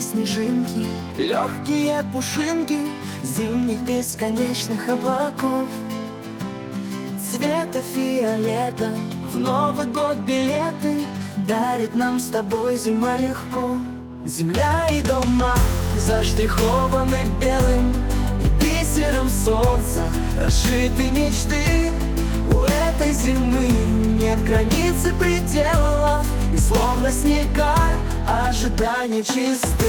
снежинки, легкие пушинки зимних бесконечных облаков. Цвета фиолета в Новый год билеты дарит нам с тобой зима легко. Земля и дома заштрихованы белым и бисером солнца расшиты мечты. У этой зимы нет границы пределов, и словно снега ожидания чисты.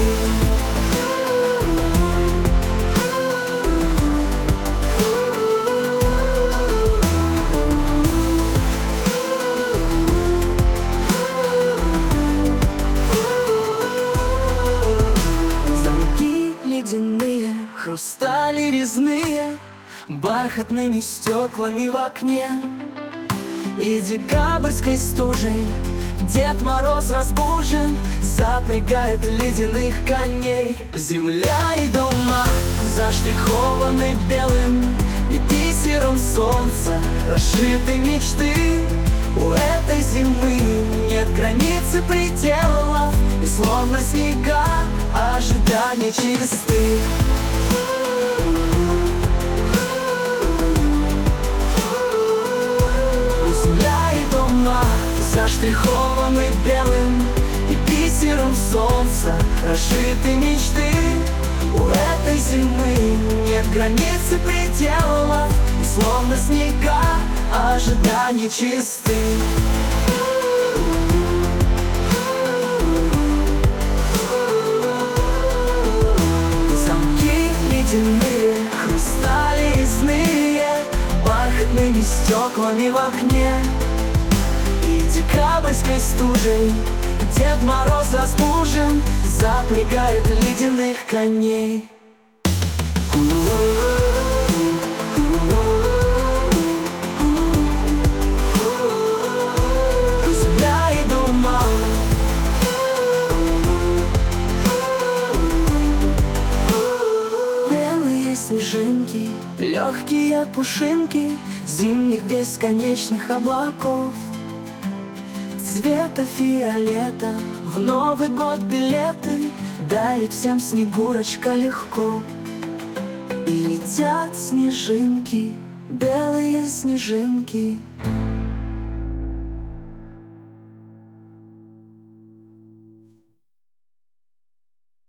Замки ледяные, хрустали резные, бархатными стеклами в окне. И декабрьской стужей Дед Мороз разбужен, запрягает ледяных коней. Земля и дома заштрихованы белым и бисером солнца расшиты мечты. У этой зимы нет границы пределов, и словно снега ожидания чисты. Заштрихованы белым и бисером солнца расшиты мечты. У этой зимы нет границы пределов, и словно снега ожидания чисты. Замки ледяные, хрустали резные, бархатными стеклами в окне. Декабрьской стужей Дед Мороз разбужен, запрягает ледяных коней. Земля и дома белые снежинки, легкие пушинки зимних бесконечных облаков. Цвета фиолета в Новый год билеты дарит всем Снегурочка легко. И летят снежинки, белые снежинки.